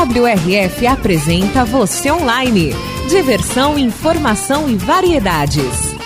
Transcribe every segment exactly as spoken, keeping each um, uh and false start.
W R F apresenta Você Online. Diversão, informação e variedades.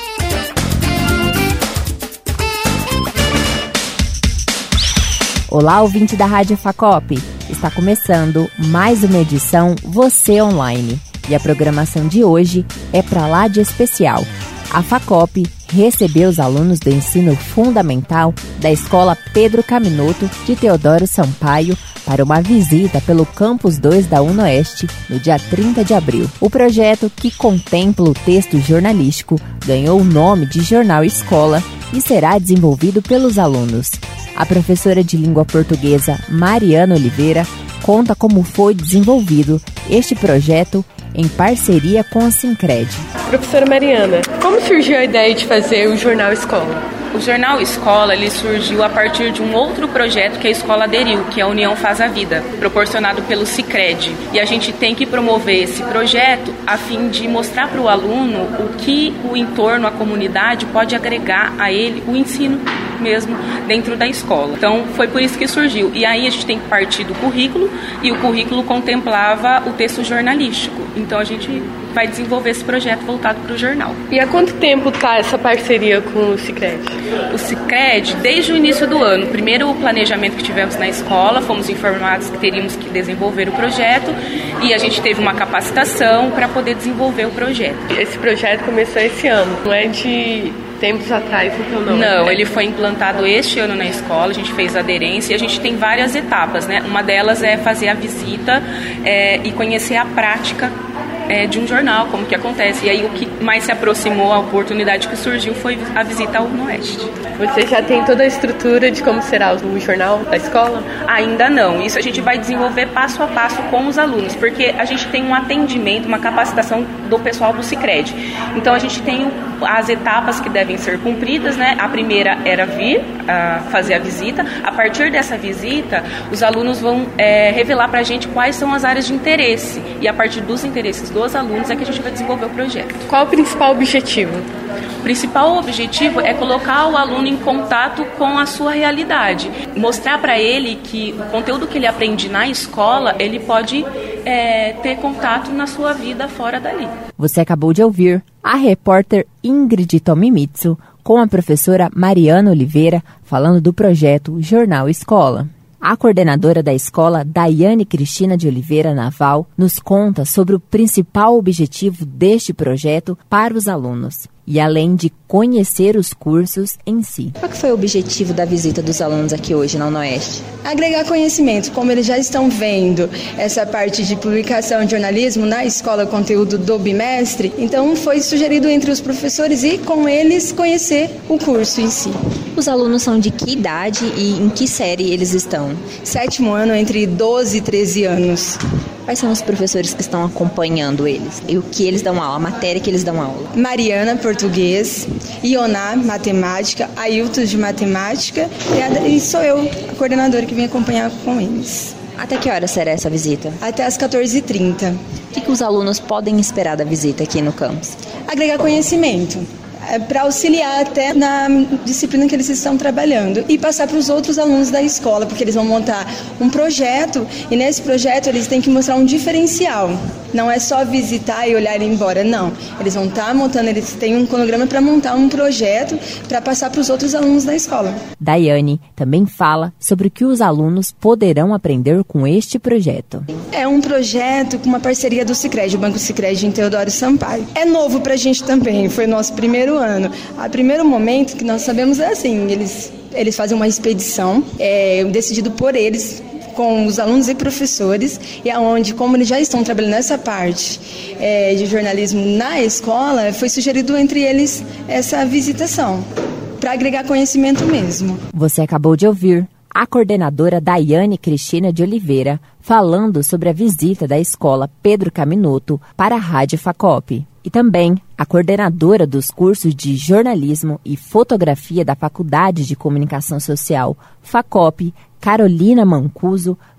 Olá, ouvinte da Rádio Facop. Está começando mais uma edição Você Online. E a programação de hoje é pra lá de especial. A Facop recebeu os alunos do ensino fundamental da Escola Pedro Caminoto de Teodoro Sampaio para uma visita pelo Campus dois da UnoOeste no dia trinta de abril. O projeto, que contempla o texto jornalístico, ganhou o nome de Jornal Escola e será desenvolvido pelos alunos. A professora de língua portuguesa Mariana Oliveira conta como foi desenvolvido este projeto em parceria com a Sincred. Professora Mariana, como surgiu a ideia de fazer o Jornal Escola? O Jornal Escola ele surgiu a partir de um outro projeto que a escola aderiu, que é a União Faz a Vida, proporcionado pelo Sincred. E a gente tem que promover esse projeto a fim de mostrar para o aluno o que o entorno, a comunidade, pode agregar a ele o ensino mesmo dentro da escola. Então foi por isso que surgiu. E aí a gente tem que partir do currículo, e o currículo contemplava o texto jornalístico. Então a gente vai desenvolver esse projeto voltado para o jornal. E há quanto tempo está essa parceria com o Sincred? O Sincred, desde o início do ano, primeiro o planejamento que tivemos na escola, fomos informados que teríamos que desenvolver o projeto e a gente teve uma capacitação para poder desenvolver o projeto. Esse projeto começou esse ano, não é de tempos atrás, então não? Não, ele foi implantado este ano na escola, a gente fez aderência e a gente tem várias etapas, né? Uma delas é fazer a visita é, e conhecer a prática É, de um jornal, como que acontece. E aí o que mais se aproximou, a oportunidade que surgiu foi a visita ao UnoOeste. Você já tem toda a estrutura de como será o jornal da escola? Ainda não. Isso a gente vai desenvolver passo a passo com os alunos, porque a gente tem um atendimento, uma capacitação do pessoal do Sincred. Então a gente tem as etapas que devem ser cumpridas, né? A primeira era vir a fazer a visita. A partir dessa visita, os alunos vão é, revelar pra gente quais são as áreas de interesse. E a partir dos interesses dos alunos é que a gente vai desenvolver o projeto. Qual o principal objetivo? O principal objetivo é colocar o aluno em contato com a sua realidade. Mostrar para ele que o conteúdo que ele aprende na escola, ele pode é, ter contato na sua vida fora dali. Você acabou de ouvir a repórter Ingrid Tomimitsu com a professora Mariana Oliveira falando do projeto Jornal Escola. A coordenadora da escola, Daiane Cristina de Oliveira Naval, nos conta sobre o principal objetivo deste projeto para os alunos. E além de conhecer os cursos em si. Qual que foi o objetivo da visita dos alunos aqui hoje na UnoOeste? Agregar conhecimento, como eles já estão vendo essa parte de publicação de jornalismo na escola, conteúdo do bimestre, então foi sugerido entre os professores e com eles conhecer o curso em si. Os alunos são de que idade e em que série eles estão? Sétimo ano, entre doze e treze anos. Quais são os professores que estão acompanhando eles? E o que eles dão aula, a matéria que eles dão aula? Mariana, português, Ioná, matemática, Ailton de matemática e sou eu, a coordenadora que vem acompanhar com eles. Até que hora será essa visita? Até às quatorze e trinta. O que, que os alunos podem esperar da visita aqui no campus? Agregar conhecimento. Para auxiliar até na disciplina que eles estão trabalhando e passar para os outros alunos da escola, porque eles vão montar um projeto e nesse projeto eles têm que mostrar um diferencial. Não é só visitar e olhar e ir embora, não. Eles vão estar montando, eles têm um cronograma para montar um projeto para passar para os outros alunos da escola. Daiane também fala sobre o que os alunos poderão aprender com este projeto. É um projeto com uma parceria do Sincred, o Banco Sincred em Teodoro Sampaio. É novo para a gente também, foi nosso primeiro ano. A primeiro momento que nós sabemos é assim, eles, eles fazem uma expedição, é, decidido por eles, com os alunos e professores, e aonde, como eles já estão trabalhando nessa parte é, de jornalismo na escola, foi sugerido entre eles essa visitação, para agregar conhecimento mesmo. Você acabou de ouvir a coordenadora Daiane Cristina de Oliveira falando sobre a visita da escola Pedro Caminoto para a Rádio Facop. E também a coordenadora dos cursos de jornalismo e fotografia da Faculdade de Comunicação Social, Facop, Carolina Mancuso,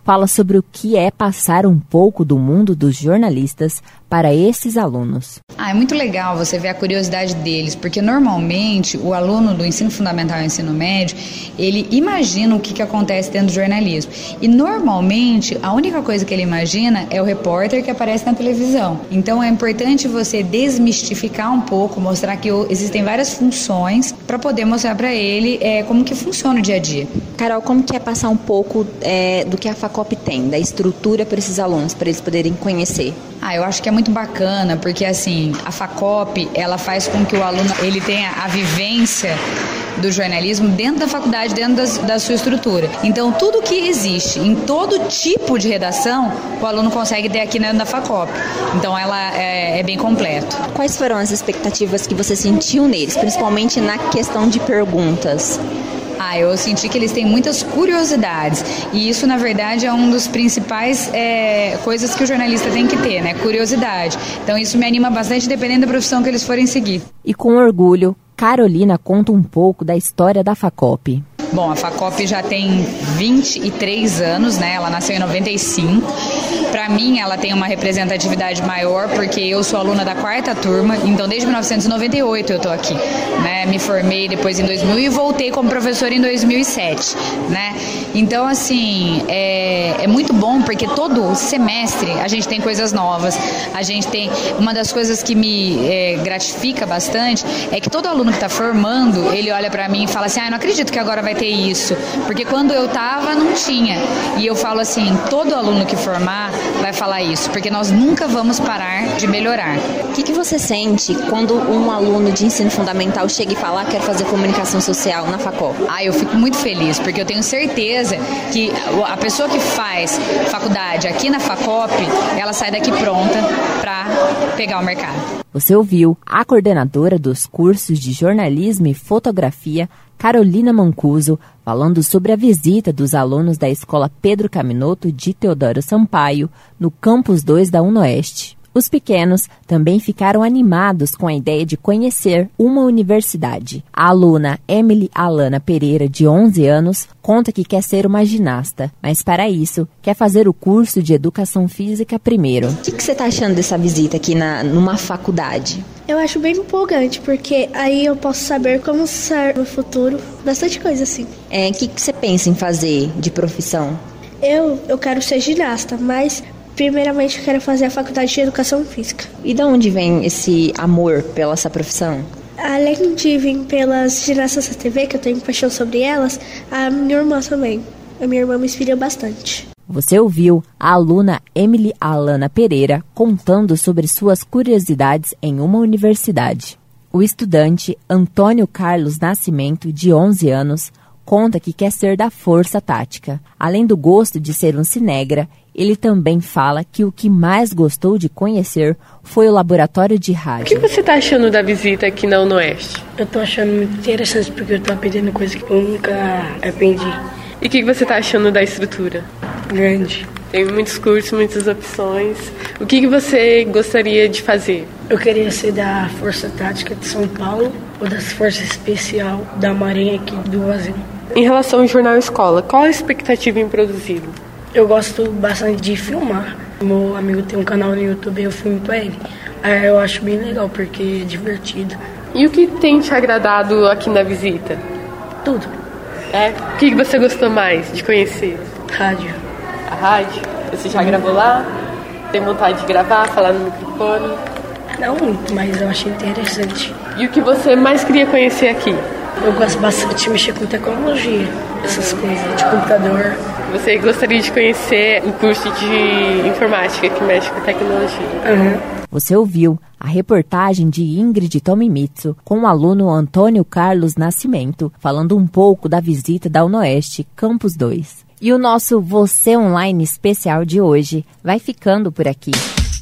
fala sobre o que é passar um pouco do mundo dos jornalistas para esses alunos. Ah, é muito legal você ver a curiosidade deles, porque normalmente o aluno do ensino fundamental e ensino médio, ele imagina o que, que acontece dentro do jornalismo. E normalmente a única coisa que ele imagina é o repórter que aparece na televisão. Então é importante você desmistificar um pouco, mostrar que existem várias funções para poder mostrar para ele é, como que funciona o dia a dia. Carol, como que é passar um pouco é, do que a FACOP tem, da estrutura para esses alunos, para eles poderem conhecer? Ah, eu acho que é muito bacana, porque assim, a FACOP, ela faz com que o aluno ele tenha a vivência do jornalismo dentro da faculdade, dentro das, da sua estrutura. Então, tudo que existe em todo tipo de redação, o aluno consegue ter aqui dentro da FACOP. Então, ela é, é bem completo. Quais foram as expectativas que você sentiu neles, principalmente na questão de perguntas? Ah, eu senti que eles têm muitas curiosidades e isso, na verdade, é um dos principais é, coisas que o jornalista tem que ter, né? Curiosidade. Então isso me anima bastante, dependendo da profissão que eles forem seguir. E com orgulho, Carolina conta um pouco da história da FACOP. Bom, a FACOP já tem vinte e três anos, né? Ela nasceu em noventa e cinco. Para mim, ela tem uma representatividade maior porque eu sou aluna da quarta turma, então desde mil novecentos e noventa e oito eu estou aqui, né? Me formei depois em dois mil e voltei como professora em dois mil e sete, né? Então, assim, é, é muito bom porque todo semestre a gente tem coisas novas, a gente tem... Uma das coisas que me é, gratifica bastante é que todo aluno que está formando, ele olha para mim e fala assim, ah, eu não acredito que agora vai ter isso, porque quando eu tava não tinha. E eu falo assim, todo aluno que formar vai falar isso, porque nós nunca vamos parar de melhorar. O que, que você sente quando um aluno de ensino fundamental chega e fala que quer fazer comunicação social na FACOP? Ah, eu fico muito feliz, porque eu tenho certeza que a pessoa que faz faculdade aqui na FACOP, ela sai daqui pronta para pegar o mercado. Você ouviu a coordenadora dos cursos de jornalismo e fotografia, Carolina Mancuso, falando sobre a visita dos alunos da Escola Pedro Caminoto de Teodoro Sampaio, no Campus dois da UnoOeste. Os pequenos também ficaram animados com a ideia de conhecer uma universidade. A aluna Emily Alana Pereira, de onze anos, conta que quer ser uma ginasta, mas para isso quer fazer o curso de Educação Física primeiro. O que, que você está achando dessa visita aqui na, numa faculdade? Eu acho bem empolgante, porque aí eu posso saber como ser no futuro, bastante coisa assim. É, o que, que você pensa em fazer de profissão? Eu, eu quero ser ginasta, mas... Primeiramente, eu quero fazer a faculdade de Educação Física. E de onde vem esse amor pela essa profissão? Além de vir pelas ginastas da T V, que eu tenho paixão sobre elas, a minha irmã também. A minha irmã me inspira bastante. Você ouviu a aluna Emily Alana Pereira contando sobre suas curiosidades em uma universidade. O estudante Antônio Carlos Nascimento, de onze anos, conta que quer ser da Força Tática. Além do gosto de ser um cinegra, ele também fala que o que mais gostou de conhecer foi o laboratório de rádio. O que você está achando da visita aqui na UnoOeste? Eu estou achando muito interessante porque eu estou aprendendo coisas que eu nunca aprendi. E o que você está achando da estrutura? Grande. Tem muitos cursos, muitas opções. O que você gostaria de fazer? Eu queria ser da Força Tática de São Paulo ou da Força Especial da Marinha aqui do Brasil. Em relação ao Jornal Escola, qual a expectativa em produzi-lo? Eu gosto bastante de filmar. Meu amigo tem um canal no YouTube e eu filmo pra ele. Aí eu acho bem legal porque é divertido. E o que tem te agradado aqui na visita? Tudo. É? O que você gostou mais de conhecer? Rádio. A rádio? Você já gravou lá? Tem vontade de gravar, falar no microfone? Não muito, mas eu achei interessante. E o que você mais queria conhecer aqui? Eu gosto bastante de mexer com tecnologia, essas coisas, de computador. Você gostaria de conhecer o curso de informática que mexe com tecnologia? Uhum. Você ouviu a reportagem de Ingrid Tomimitsu com o aluno Antônio Carlos Nascimento, falando um pouco da visita da UnoOeste Campus dois. E o nosso Você Online especial de hoje vai ficando por aqui.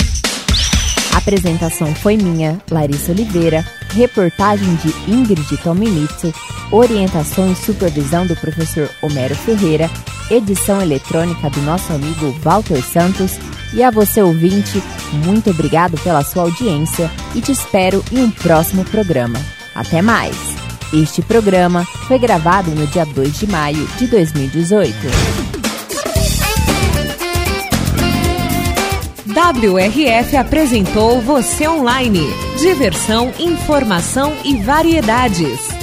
A apresentação foi minha, Larissa Oliveira, reportagem de Ingrid Tomimitsu, orientação e supervisão do professor Homero Ferreira, edição eletrônica do nosso amigo Walter Santos. E a você, ouvinte, muito obrigado pela sua audiência e te espero em um próximo programa. Até mais! Este programa foi gravado no dia dois de maio de dois mil e dezoito. W R F apresentou Você Online. Diversão, informação e variedades.